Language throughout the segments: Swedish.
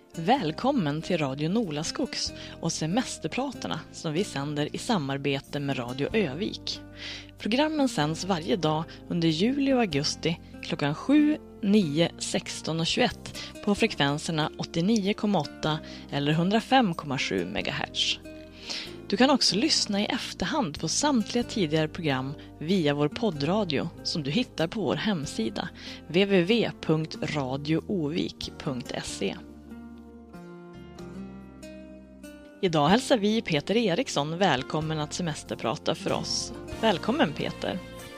Välkommen till Radio Nolaskogs och semesterpratarna som vi sänder i samarbete med Radio Övik. Programmen sänds varje dag under juli och augusti klockan 7, 9, 16 och 21 på frekvenserna 89,8 eller 105,7 MHz. Du kan också lyssna i efterhand på samtliga tidigare program via vår poddradio som du hittar på vår hemsida www.radioovik.se. Idag hälsar vi Peter Eriksson välkommen att semesterprata för oss. Välkommen Peter!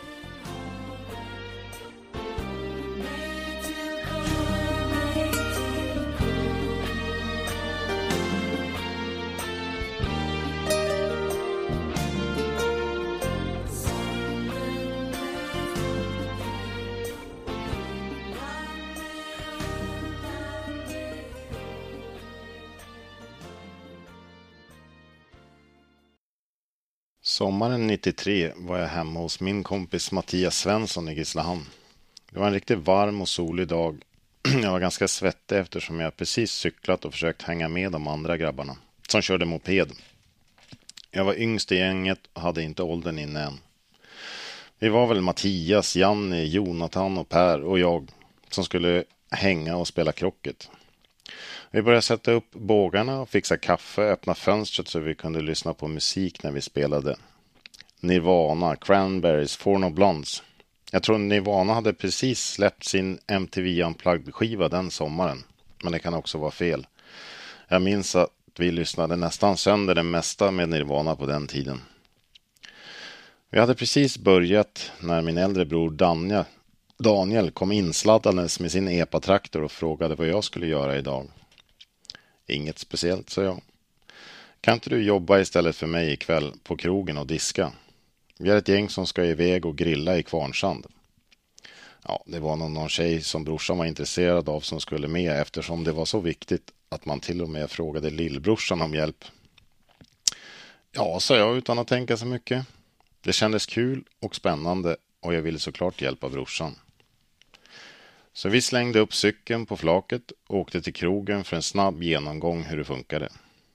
Sommaren 93 var jag hemma hos min kompis Mattias Svensson i Grisslehamn. Det var en riktigt varm och solig dag. Jag var ganska svettig eftersom jag precis cyklat och försökt hänga med de andra grabbarna som körde moped. Jag var yngst i gänget och hade inte åldern inne än. Vi var väl Mattias, Janni, Jonathan och Per och jag som skulle hänga och spela krocket. Vi började sätta upp bågarna och fixa kaffe, öppna fönstret så vi kunde lyssna på musik när vi spelade. Nirvana, Cranberries, Four No Blondes. Jag tror Nirvana hade precis släppt sin MTV Unplugged-skiva den sommaren. Men det kan också vara fel. Jag minns att vi lyssnade nästan sönder det mesta med Nirvana på den tiden. Vi hade precis börjat när min äldre bror Daniel kom insladdandes med sin epa-traktor och frågade vad jag skulle göra idag. Inget speciellt, sa jag. Kan inte du jobba istället för mig ikväll på krogen och diska? Vi är ett gäng som ska iväg och grilla i Kvarnsand. Ja, det var någon tjej som brorsan var intresserad av som skulle med eftersom det var så viktigt att man till och med frågade lillbrorsan om hjälp. Ja, sa jag utan att tänka så mycket. Det kändes kul och spännande och jag ville såklart hjälpa brorsan. Så vi slängde upp cykeln på flaket och åkte till krogen för en snabb genomgång hur det funkade.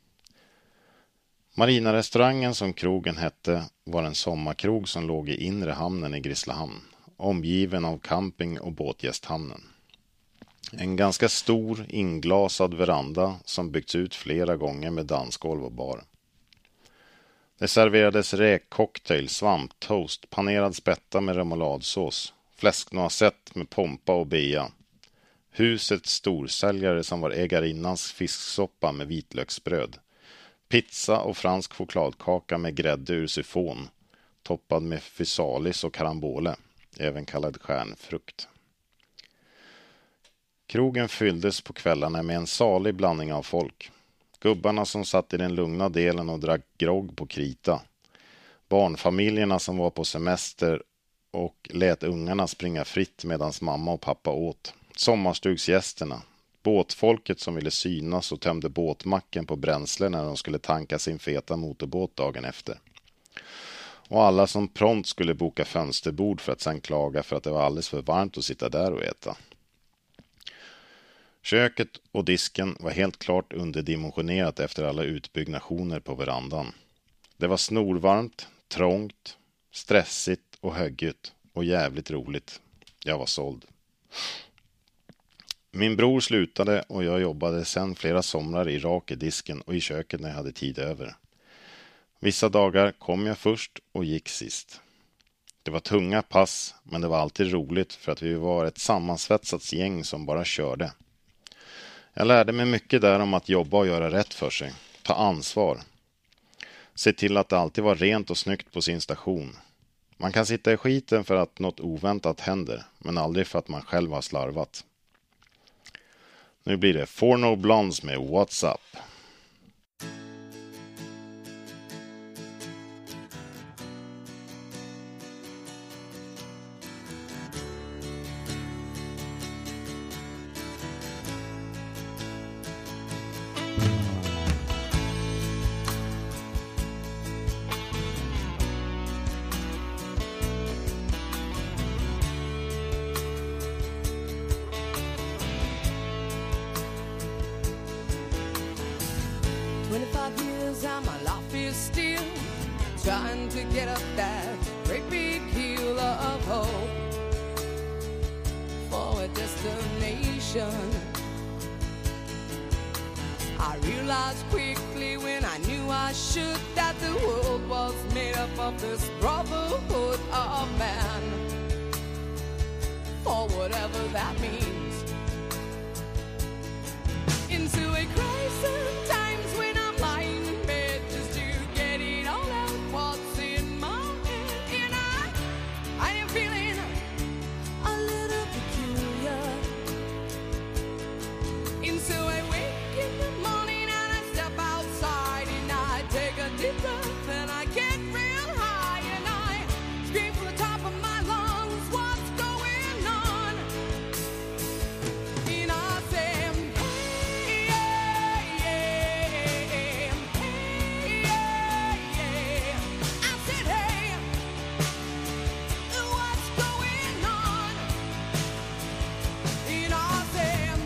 Marinarestaurangen som krogen hette var en sommarkrog som låg i inre hamnen i Grisslehamn, omgiven av camping- och båtgästhamnen. En ganska stor inglasad veranda som byggts ut flera gånger med dansgolv och bar. Det serverades räkcocktail, svamptoast, panerad spätta med remouladsås, fläsknoisette med pompa och bea. Husets storsäljare som var ägarinnans fisksoppa med vitlöksbröd. Pizza och fransk chokladkaka med grädde ur syfon, toppad med physalis och karambole, även kallad stjärnfrukt. Krogen fylldes på kvällarna med en salig blandning av folk. Gubbarna som satt i den lugna delen och drack grogg på krita. Barnfamiljerna som var på semester och lät ungarna springa fritt medan mamma och pappa åt. Sommarstugsgästerna. Båtfolket som ville synas och tömde båtmacken på bränsle när de skulle tanka sin feta motorbåt dagen efter. Och alla som prompt skulle boka fönsterbord för att sedan klaga för att det var alldeles för varmt att sitta där och äta. Köket och disken var helt klart underdimensionerat efter alla utbyggnationer på verandan. Det var snorvarmt, trångt, stressigt och högljutt och jävligt roligt. Jag var såld. Min bror slutade och jag jobbade sedan flera somrar i rak i disken och i köket när jag hade tid över. Vissa dagar kom jag först och gick sist. Det var tunga pass, men det var alltid roligt för att vi var ett sammansvetsat gäng som bara körde. Jag lärde mig mycket där om att jobba och göra rätt för sig. Ta ansvar. Se till att det alltid var rent och snyggt på sin station. Man kan sitta i skiten för att något oväntat händer, men aldrig för att man själv har slarvat. Nu blir det Four No Blondes med What's Up. 25 years and my life is still trying to get up that great big hill of hope for a destination. I realized quickly when I knew I should that the world was made up of this brotherhood of man, for whatever that means. Into a crisis times when I'm lying in bed just to get it all out what's in my head, and I am feeling a little peculiar. Into a wake in the morning and I step outside and I take a deep breath and I get real high and I scream from the top of my lungs, what's going on? And I say, hey, hey, hey, hey. I said, hey, what's going on? And I said,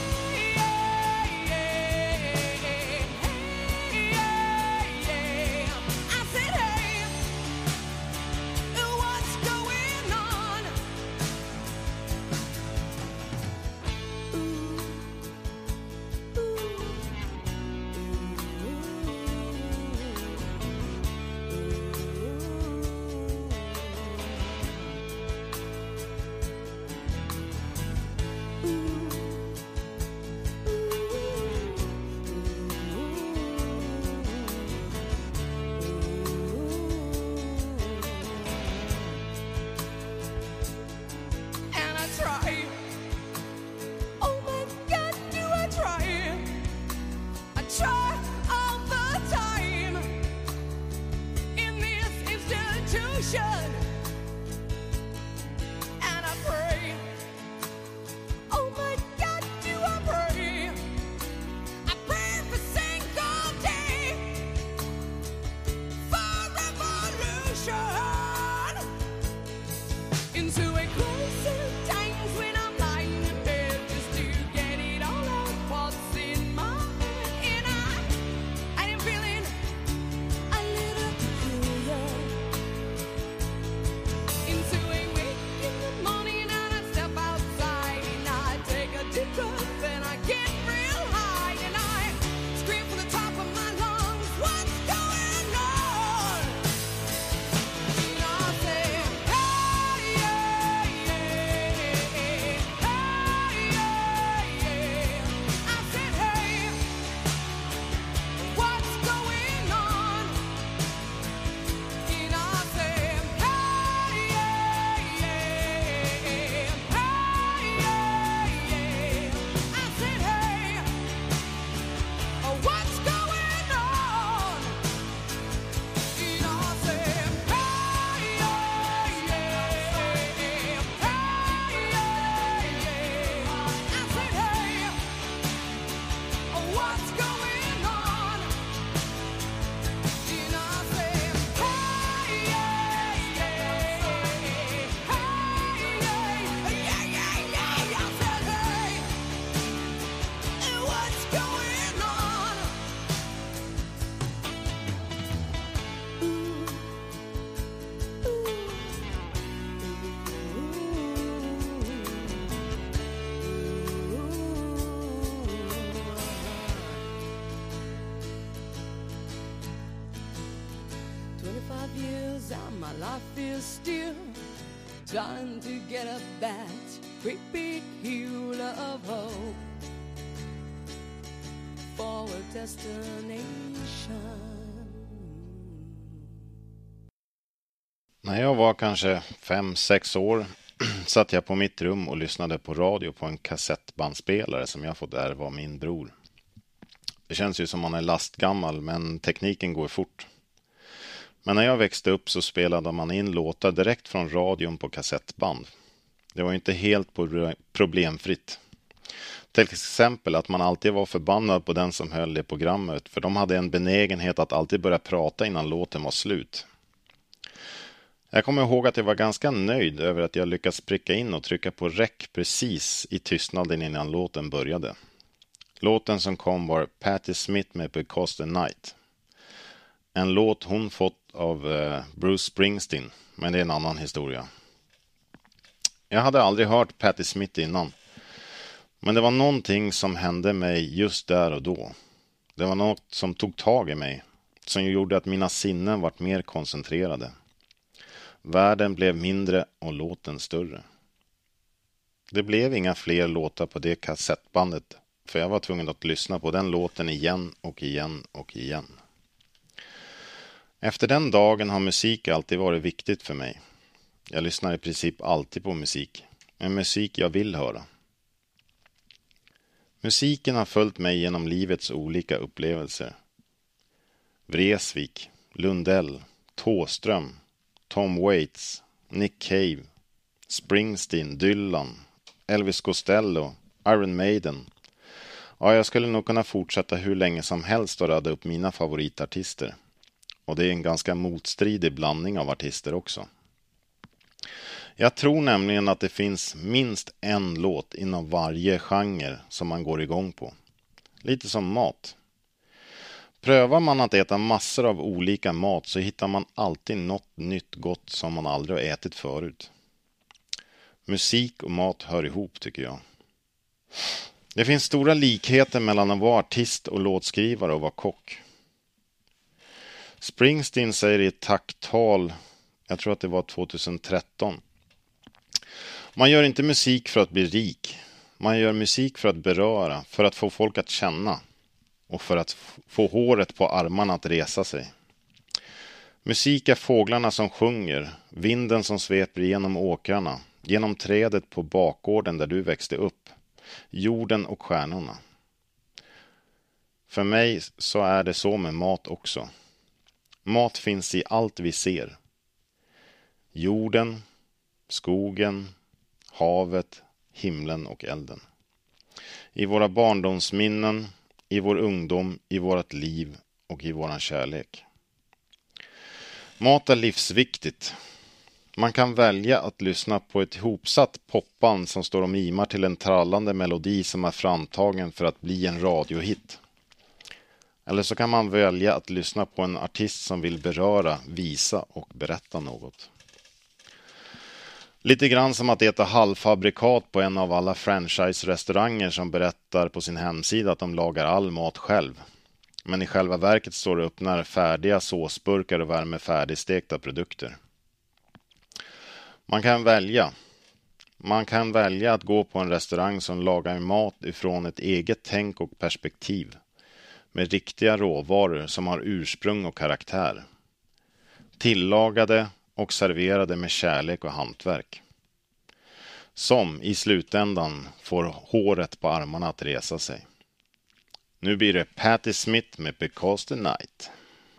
and I try. Oh my God, do I try? I try all the time in this institution, and I pray. Oh my God, do I pray? I pray every single day for revolution. Into a crisis times when I'm lying in bed just to get it all out what's in my head, and I am feeling a little peculiar. Into a wake in the morning and I step outside and I take a deep breath and I get real high and I scream from the top of my lungs, what's going on? And I say, hey, hey, hey, hey, hey. I said, hey, what's going on? And I said, hey, hey, hey, hey. I said, hey, what's going on? And I said, hey, hey, hey, hey. I said, hey, what's going on? And I said, hey, hey, hey, hey. I said, hey, what's going on? Years and my life is still trying to get up that great big hill of hope for a destination. När jag var kanske 5-6 år satt jag på mitt rum och lyssnade på radio på en kassettbandspelare som jag fått ärva av min bror. Det känns ju som man är lastgammal, men tekniken går fort. Men när jag växte upp så spelade man in låtar direkt från radion på kassettband. Det var inte helt problemfritt. Till exempel att man alltid var förbannad på den som höll det programmet, för de hade en benägenhet att alltid börja prata innan låten var slut. Jag kommer ihåg att jag var ganska nöjd över att jag lyckats pricka in och trycka på rec precis i tystnaden innan låten började. Låten som kom var Patti Smith med Because the Night. En låt hon fått av Bruce Springsteen, men det är en annan historia. Jag hade aldrig hört Patti Smith innan. Men det var någonting som hände mig just där och då. Det var något som tog tag i mig, som gjorde att mina sinnen vart mer koncentrerade. Världen blev mindre och låten större. Det blev inga fler låtar på det kassettbandet, för jag var tvungen att lyssna på den låten igen och igen och igen. Efter den dagen har musik alltid varit viktigt för mig. Jag lyssnar i princip alltid på musik, men musik jag vill höra. Musiken har följt mig genom livets olika upplevelser. Vreeswijk, Lundell, Thåström, Tom Waits, Nick Cave, Springsteen, Dylan, Elvis Costello, Iron Maiden. Ja, jag skulle nog kunna fortsätta hur länge som helst och rada upp mina favoritartister. Och det är en ganska motstridig blandning av artister också. Jag tror nämligen att det finns minst en låt inom varje genre som man går igång på. Lite som mat. Prövar man att äta massor av olika mat så hittar man alltid något nytt gott som man aldrig har ätit förut. Musik och mat hör ihop, tycker jag. Det finns stora likheter mellan att vara artist och låtskrivare och vara kock. Springsteen säger i ett tacktal, jag tror att det var 2013. Man gör inte musik för att bli rik. Man gör musik för att beröra, för att få folk att känna och för att få håret på armarna att resa sig. Musik är fåglarna som sjunger, vinden som sveper genom åkrarna, genom trädet på bakgården där du växte upp, jorden och stjärnorna. För mig så är det så med mat också. Mat finns i allt vi ser. Jorden, skogen, havet, himlen och elden. I våra barndomsminnen, i vår ungdom, i vårt liv och i våran kärlek. Mat är livsviktigt. Man kan välja att lyssna på ett ihopsatt popband som står och mimar till en trallande melodi som är framtagen för att bli en radiohit. Eller så kan man välja att lyssna på en artist som vill beröra, visa och berätta något. Lite grann som att äta halvfabrikat på en av alla franchise-restauranger som berättar på sin hemsida att de lagar all mat själv. Men i själva verket står det och öppnar färdiga såsburkar och värmer färdigstekta produkter. Man kan välja att gå på en restaurang som lagar mat ifrån ett eget tänk och perspektiv. Med riktiga råvaror som har ursprung och karaktär. Tillagade och serverade med kärlek och hantverk. Som i slutändan får håret på armarna att resa sig. Nu blir det Patti Smith med Because the Night.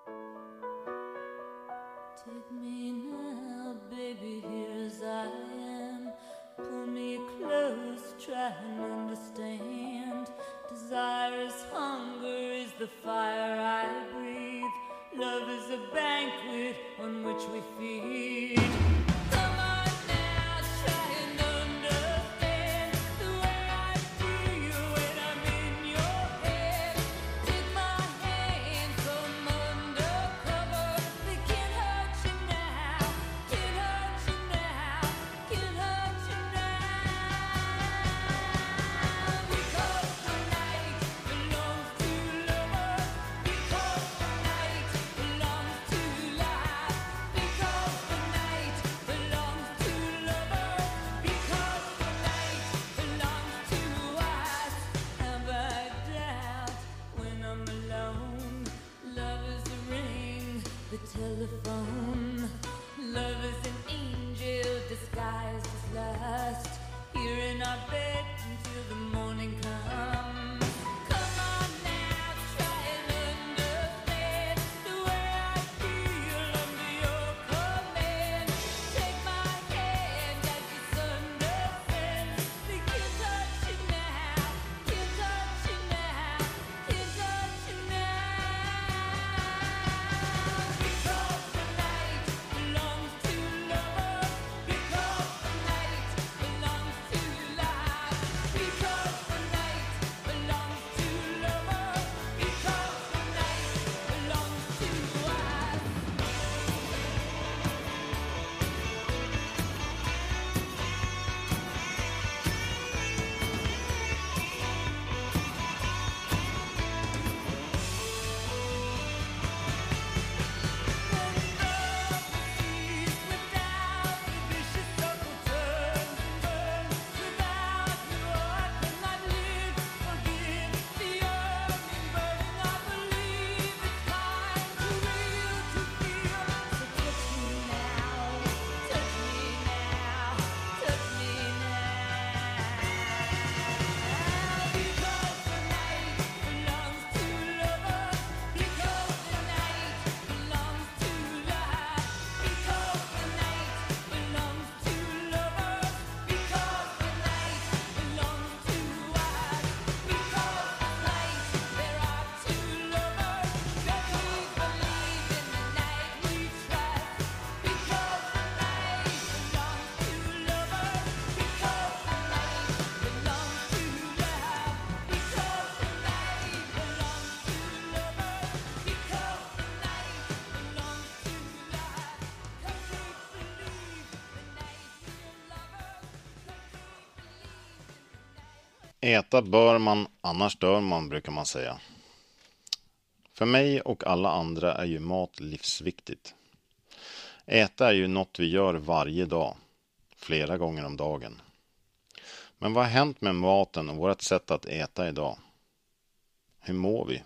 Take me now, baby, here as I am. Pull me close, try and understand. Desire is hunger, is the fire I breathe. Love is a banquet on which we feed. Come on now, try and understand the way I feel when I'm in your head. Take my hand from undercover. They can't hurt you now, can't hurt you now, can't hurt you now. Because the night belongs to lovers. Because the night belongs to life. Because the night belongs to lovers. Because the night belongs to us. Have I doubt when I'm alone? Love is the ring, the telephone. Love is an angel disguised as lust. Here in our bed until the morning comes. Come on now, try and understand the way I feel under your command. Take my hand as the sun descends. They can't touch you now, can't touch you now, can't touch you now. Because the night belongs to lovers. Because the night belongs to life. Äta bör man, annars dör man, brukar man säga. För mig och alla andra är ju mat livsviktigt. Äta är ju något vi gör varje dag, flera gånger om dagen. Men vad har hänt med maten och vårt sätt att äta idag? Hur mår vi?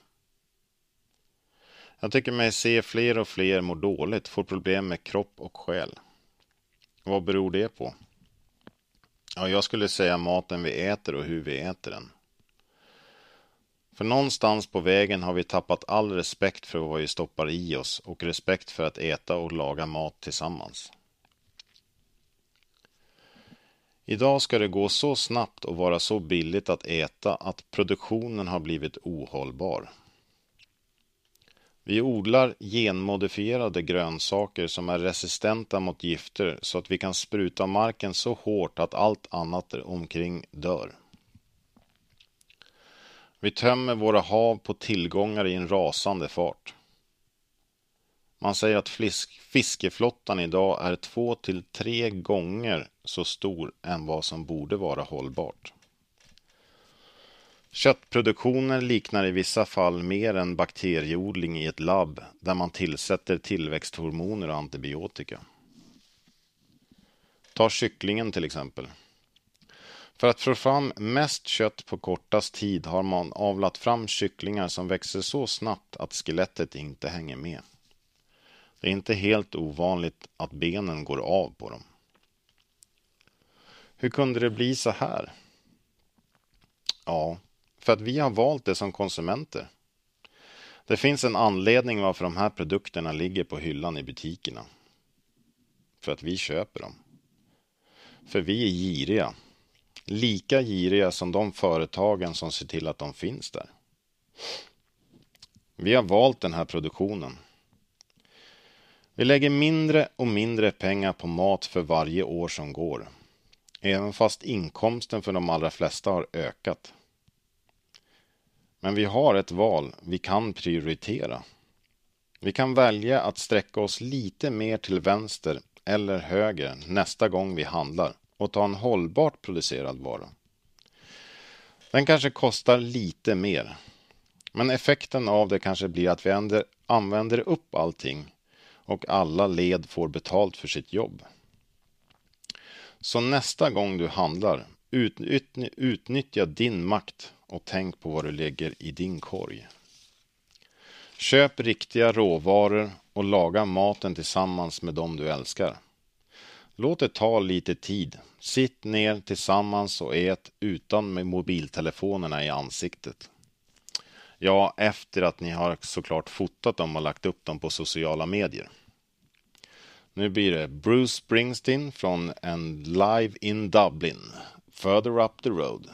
Jag tycker mig se fler och fler mår dåligt, får problem med kropp och själ. Vad beror det på? Ja, jag skulle säga maten vi äter och hur vi äter den. För någonstans på vägen har vi tappat all respekt för vad vi stoppar i oss och respekt för att äta och laga mat tillsammans. Idag ska det gå så snabbt och vara så billigt att äta att produktionen har blivit ohållbar. Vi odlar genmodifierade grönsaker som är resistenta mot gifter så att vi kan spruta marken så hårt att allt annat omkring dör. Vi tömmer våra hav på tillgångar i en rasande fart. Man säger att fiskeflottan idag är 2 till 3 gånger så stor än vad som borde vara hållbart. Köttproduktionen liknar i vissa fall mer en bakterieodling i ett labb där man tillsätter tillväxthormoner och antibiotika. Ta kycklingen till exempel. För att få fram mest kött på kortast tid har man avlat fram kycklingar som växer så snabbt att skelettet inte hänger med. Det är inte helt ovanligt att benen går av på dem. Hur kunde det bli så här? Ja, för att vi har valt det som konsumenter. Det finns en anledning varför de här produkterna ligger på hyllan i butikerna. För att vi köper dem. För vi är giriga. Lika giriga som de företagen som ser till att de finns där. Vi har valt den här produktionen. Vi lägger mindre och mindre pengar på mat för varje år som går. Även fast inkomsten för de allra flesta har ökat. Men vi har ett val, vi kan prioritera. Vi kan välja att sträcka oss lite mer till vänster eller höger nästa gång vi handlar och ta en hållbart producerad vara. Den kanske kostar lite mer, men effekten av det kanske blir att vi använder upp allting och alla led får betalt för sitt jobb. Så nästa gång du handlar, utnyttja din makt och tänk på vad du lägger i din korg. Köp riktiga råvaror och laga maten tillsammans med dem du älskar. Låt det ta lite tid. Sitt ner tillsammans och ät utan med mobiltelefonerna i ansiktet. Ja, efter att ni har såklart fotat dem och lagt upp dem på sociala medier. Nu blir det Bruce Springsteen från en live in Dublin. Further up the road.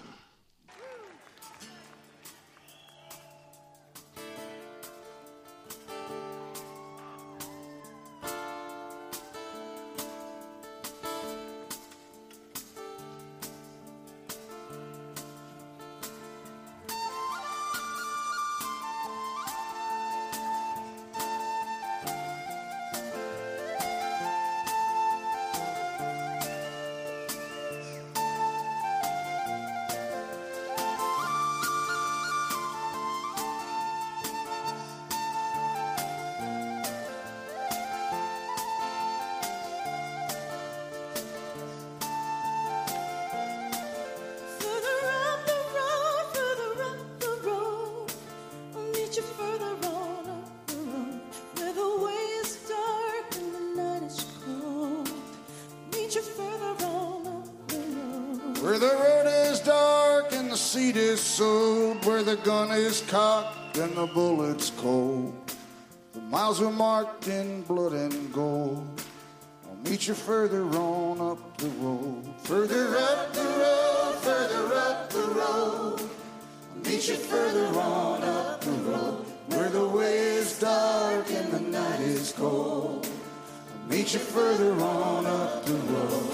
Where the road is dark and the seat is sowed, where the gun is cocked and the bullet's cold. The miles are marked in blood and gold. I'll meet you further on up the road. Further up the road, further up the road. I'll meet you further on up the road. Where the way is dark and the night is cold. I'll meet you further on up the road.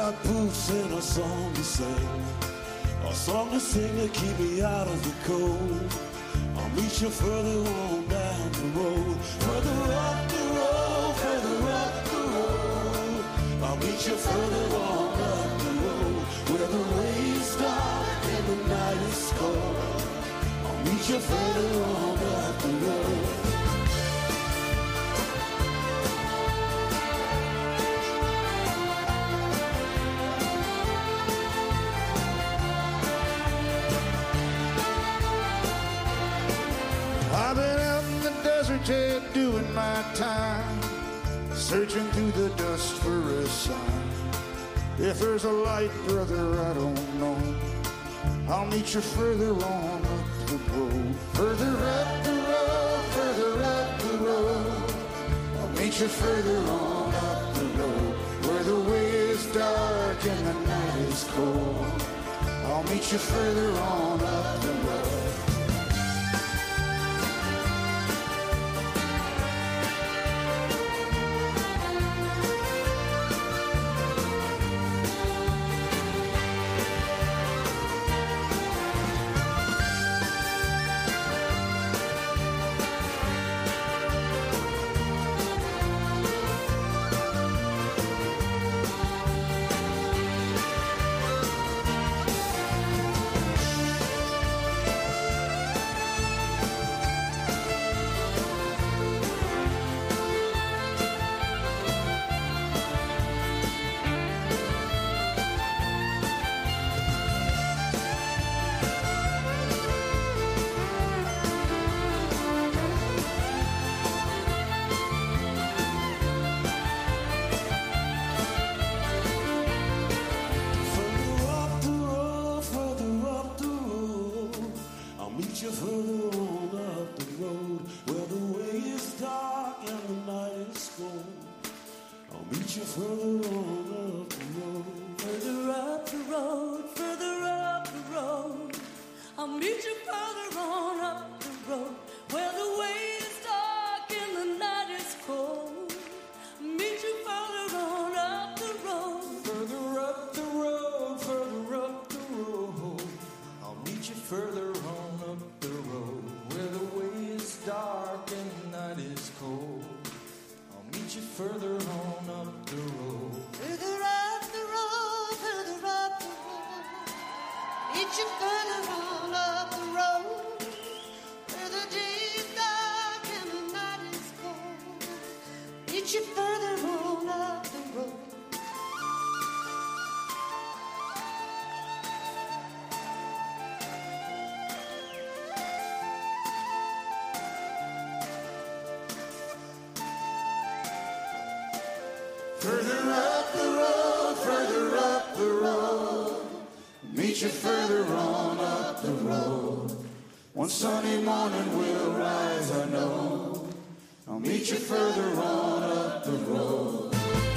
got boots and a song to sing. A song to sing to keep me out of the cold. I'll meet you further on down the road. Further up the road, further up the road. I'll meet you further on up the road. Where the way is dark and the night is cold. I'll meet you further on up the road. I've been out in the desert, yeah, doing my time, searching through the dust for a sign. If there's a light, brother, I don't know. I'll meet you further on up the road. Further up the road, further up the road. I'll meet you further on up the road. Where the way is dark and the night is cold. I'll meet you further on up the road. Meet you further on up the road, where the way is dark and the night is cold. I'll meet you further on up the road. Further up the road, further up the road. I'll meet you further on up the road, where the way is dark and the night is cold. Meet you further on up the road. Further up the road, further up the road. I'll meet you further on up the road, where the way is dark and the night is cold. I'll meet you further on up the road. Further up the road, further up the road. Meet you further on up the road. Where the day is dark and the night is cold. Meet you further on up the road. Further up the road, further up the road. Meet you further on up the road. One sunny morning we'll rise, I know. I'll meet you further on up the road.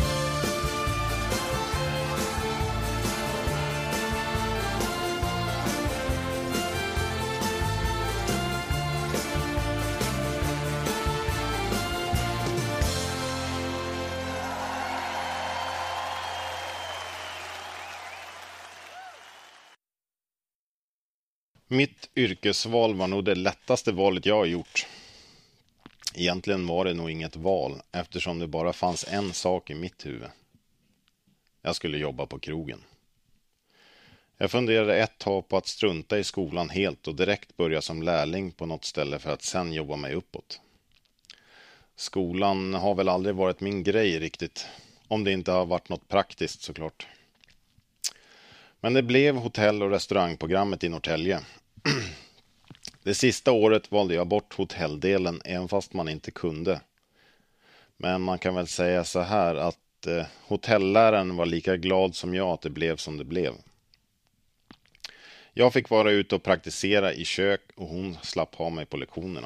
Mitt yrkesval var nog det lättaste valet jag har gjort. Egentligen var det nog inget val eftersom det bara fanns en sak i mitt huvud. Jag skulle jobba på krogen. Jag funderade ett tag på att strunta i skolan helt och direkt börja som lärling på något ställe för att sen jobba mig uppåt. Skolan har väl aldrig varit min grej riktigt, om det inte har varit något praktiskt såklart. Men det blev hotell- och restaurangprogrammet i Norrtälje. Det sista året valde jag bort hotelldelen även fast man inte kunde. Men man kan väl säga så här att hotelläraren var lika glad som jag att det blev som det blev. Jag fick vara ute och praktisera i kök och hon slapp ha mig på lektionerna.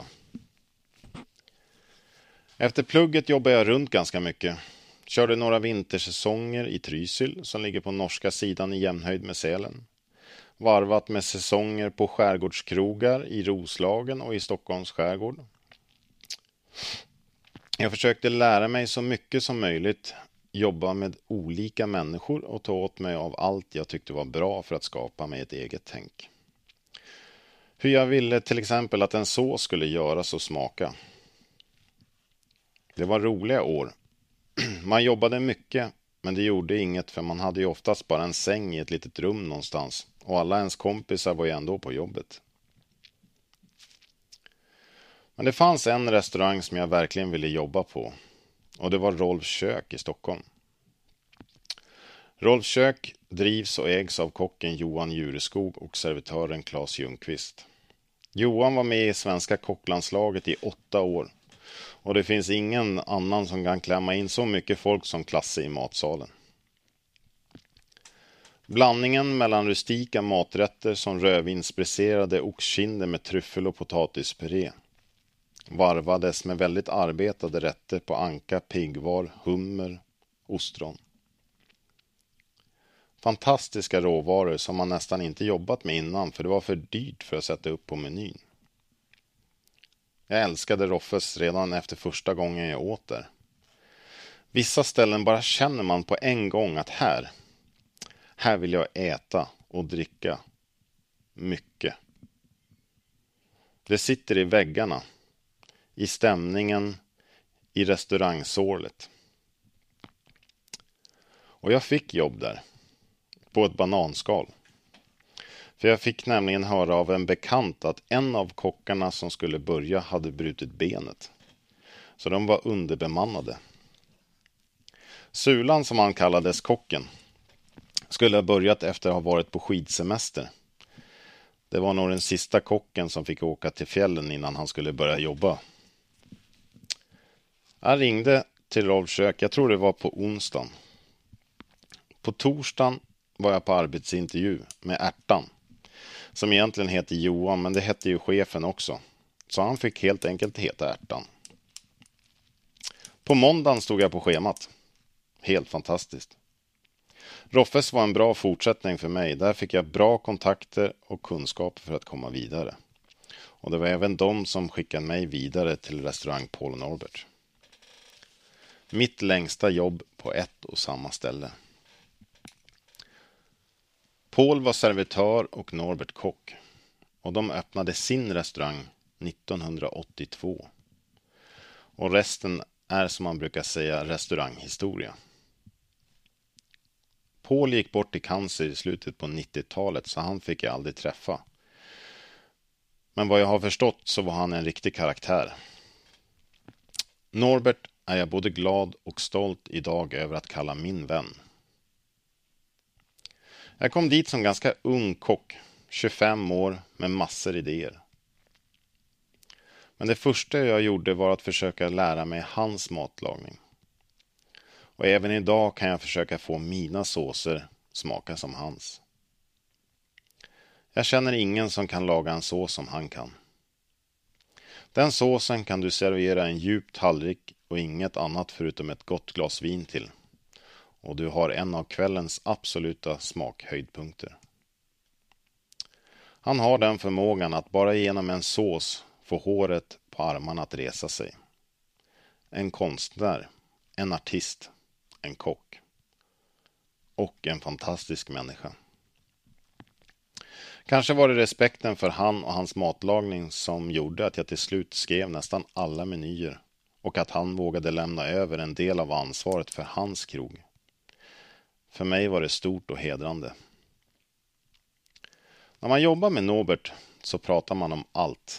Efter plugget jobbade jag runt ganska mycket. Körde några vintersäsonger i Trysil som ligger på norska sidan i jämnhöjd med Sälen. Varvat med säsonger på skärgårdskrogar i Roslagen och i Stockholms skärgård. Jag försökte lära mig så mycket som möjligt jobba med olika människor och ta åt mig av allt jag tyckte var bra för att skapa mig ett eget tänk. Hur jag ville till exempel att en sås skulle göras och smaka. Det var roliga år. Man jobbade mycket, men det gjorde inget för man hade ju oftast bara en säng i ett litet rum någonstans och alla ens kompisar var ju ändå på jobbet. Men det fanns en restaurang som jag verkligen ville jobba på och det var Rolfs kök i Stockholm. Rolfs kök drivs och ägs av kocken Johan Jureskog och servitören Claes Ljungqvist. Johan var med i svenska kocklandslaget i 8 år och det finns ingen annan som kan klämma in så mycket folk som Klasse i matsalen. Blandningen mellan rustika maträtter som rödvinsbräserade oxkinder med tryffel och potatispuré varvades med väldigt arbetade rätter på anka, piggvar, hummer, ostron. Fantastiska råvaror som man nästan inte jobbat med innan för det var för dyrt för att sätta upp på menyn. Jag älskade Roffes redan efter första gången jag åt där. Vissa ställen bara känner man på en gång att här vill jag äta och dricka mycket. Det sitter i väggarna, i stämningen, i restaurangsålet. Och jag fick jobb där, på ett bananskal. För jag fick nämligen höra av en bekant att en av kockarna som skulle börja hade brutit benet. Så de var underbemannade. Sulan, som han kallades, kocken, skulle ha börjat efter att ha varit på skidsemester. Det var nog den sista kocken som fick åka till fjällen innan han skulle börja jobba. Jag ringde till Rolfs kök, jag tror det var på onsdagen. På torsdagen var jag på arbetsintervju med Ärtan, som egentligen heter Johan, men det hette ju chefen också. Så han fick helt enkelt heta Ärtan. På måndagen stod jag på schemat. Helt fantastiskt. Roffes var en bra fortsättning för mig. Där fick jag bra kontakter och kunskaper för att komma vidare. Och det var även de som skickade mig vidare till restaurang Paul Norbert. Mitt längsta jobb på ett och samma ställe. Paul var servitör och Norbert kock. Och de öppnade sin restaurang 1982. Och resten är, som man brukar säga, restauranghistoria. Paul gick bort i cancer i slutet på 90-talet, så han fick jag aldrig träffa. Men vad jag har förstått så var han en riktig karaktär. Norbert är jag både glad och stolt idag över att kalla min vän. Jag kom dit som ganska ung kock, 25 år, med massor idéer. Men det första jag gjorde var att försöka lära mig hans matlagning. Och även idag kan jag försöka få mina såser smaka som hans. Jag känner ingen som kan laga en sås som han kan. Den såsen kan du servera en djup tallrik och inget annat förutom ett gott glas vin till. Och du har en av kvällens absoluta smakhöjdpunkter. Han har den förmågan att bara genom en sås få håret på armarna att resa sig. En konstnär, en artist, en kock. Och en fantastisk människa. Kanske var det respekten för han och hans matlagning som gjorde att jag till slut skrev nästan alla menyer. Och att han vågade lämna över en del av ansvaret för hans krog. För mig var det stort och hedrande. När man jobbar med Norbert så pratar man om allt.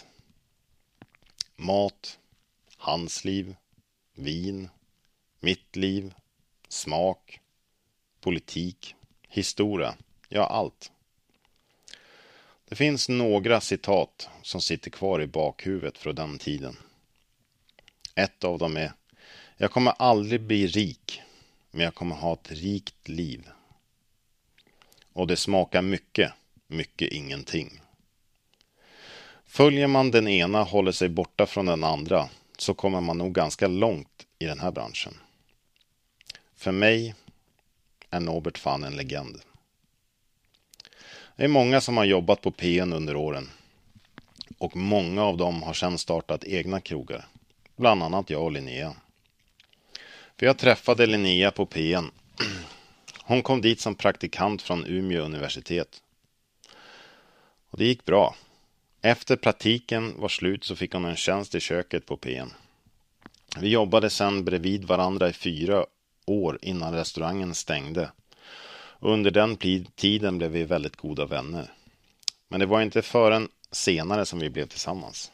Mat, hans liv, vin, mitt liv, smak, politik, historia, ja allt. Det finns några citat som sitter kvar i bakhuvudet från den tiden. Ett av dem är: jag kommer aldrig bli rik, men jag kommer ha ett rikt liv. Och det smakar mycket, mycket ingenting. Följer man den ena och håller sig borta från den andra så kommer man nog ganska långt i den här branschen. För mig är Norbert fan en legend. Det är många som har jobbat på PN under åren. Och många av dem har sedan startat egna krogar. Bland annat jag och Linnea. För jag träffade Linnea på PN. Hon kom dit som praktikant från Umeå universitet. Och det gick bra. Efter praktiken var slut så fick hon en tjänst i köket på PN. Vi jobbade sedan bredvid varandra i 4 år innan restaurangen stängde. Och under den tiden blev vi väldigt goda vänner. Men det var inte förrän senare som vi blev tillsammans.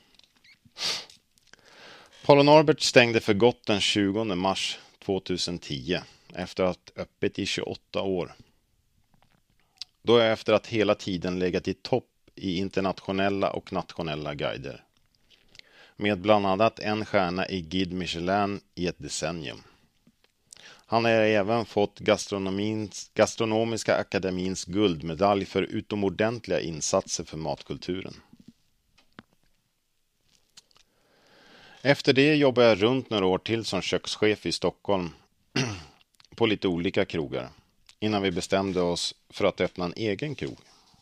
Paul & Norbert stängde för gott den 20 mars 2010 efter att ha öppet i 28 år. Då är efter att hela tiden legat i topp i internationella och nationella guider. Med bland annat en stjärna i Guide Michelin i ett decennium. Han har även fått Gastronomiska akademins guldmedalj för utomordentliga insatser för matkulturen. Efter det jobbade jag runt några år till som kökschef i Stockholm på lite olika krogar innan vi bestämde oss för att öppna en egen krog.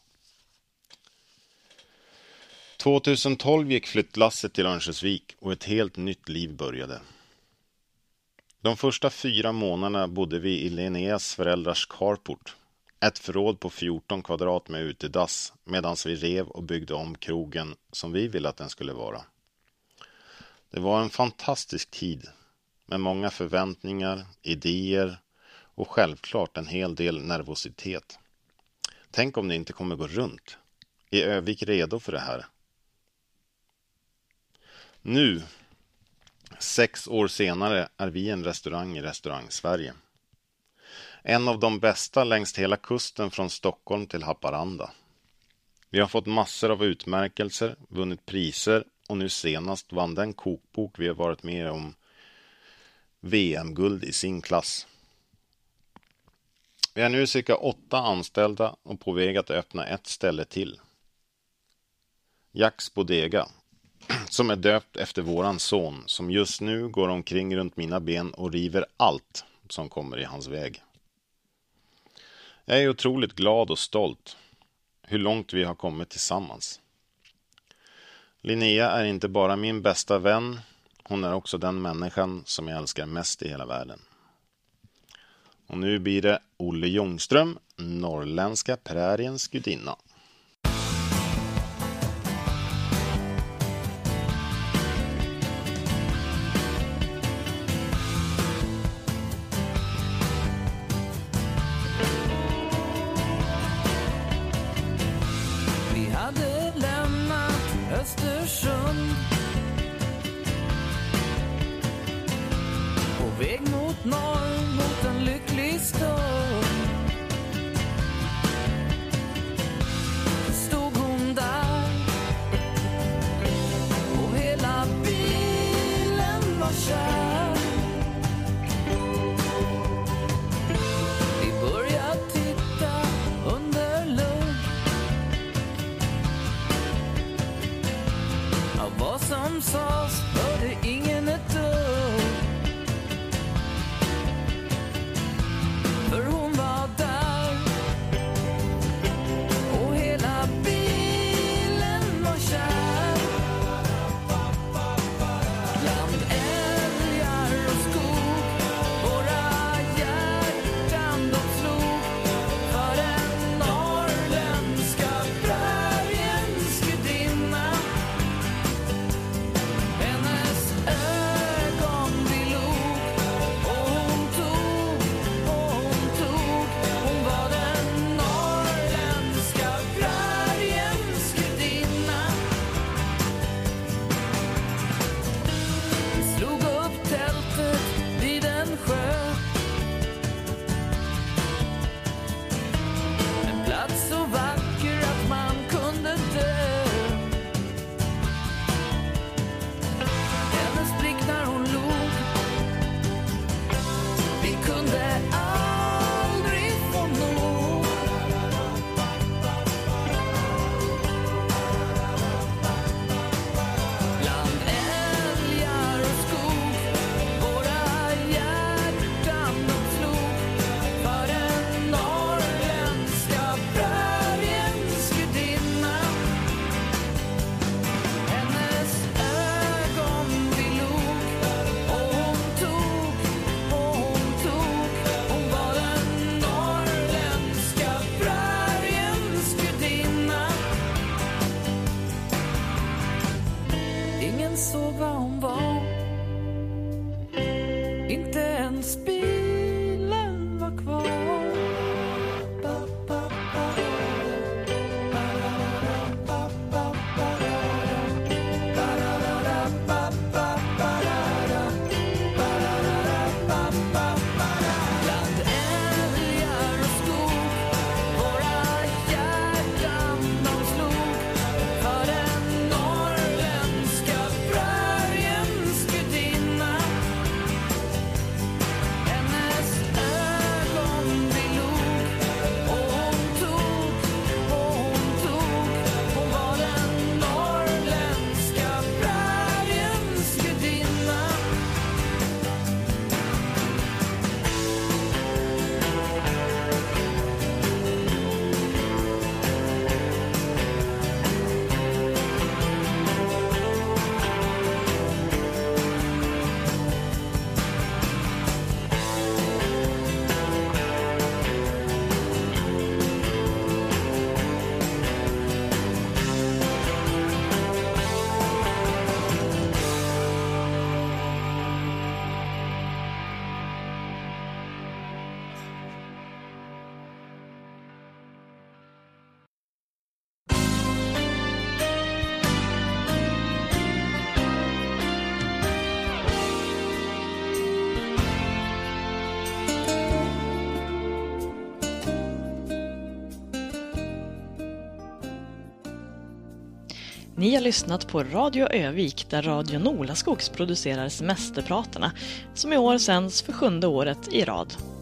2012 gick flyttlasset till Örnsköldsvik och ett helt nytt liv började. De första 4 månaderna bodde vi i Linneas föräldrars carport. Ett förråd på 14 kvadrat med utedass medan vi rev och byggde om krogen som vi ville att den skulle vara. Det var en fantastisk tid med många förväntningar, idéer och självklart en hel del nervositet. Tänk om det inte kommer gå runt. Är Övik redo för det här? Nu, 6 år senare, är vi en restaurang i Restaurang-Sverige. En av de bästa längs hela kusten från Stockholm till Haparanda. Vi har fått massor av utmärkelser, vunnit priser och nu senast vann den kokbok vi har varit med om VM-guld i sin klass. Vi är nu cirka 8 anställda och på väg att öppna ett ställe till. Jacks Bodega, som är döpt efter våran son som just nu går omkring runt mina ben och river allt som kommer i hans väg. Jag är otroligt glad och stolt hur långt vi har kommit tillsammans. Linnea är inte bara min bästa vän, hon är också den människan som jag älskar mest i hela världen. Och nu blir det Olle Ljungström, norrländska präriens gudinna. Vi hade lämnat Östersund på väg mot norr, mot en lycklig stund. Stod hon där och hela bilen var kär. Vi började titta under lupp. Av vad som sades hörde ingen ett dugg. För hon var där och hela bilen var kär. Bland älgar och skog, våra hjärtan de slog för den norrländska präriens gudinna. Hennes ens såg vad hon var. Inte ens bilen var kvar. Bland älgar och skog, våra hjärtan de slog för den norrländska prärien skudinna. Hennes ögon vi log och hon tog, hon var den norrländska präriens gudinna. Ni har lyssnat på Radio Övik där Radio Nolaskogs producerar Semesterpratarna som i år sänds för 7:e året i rad.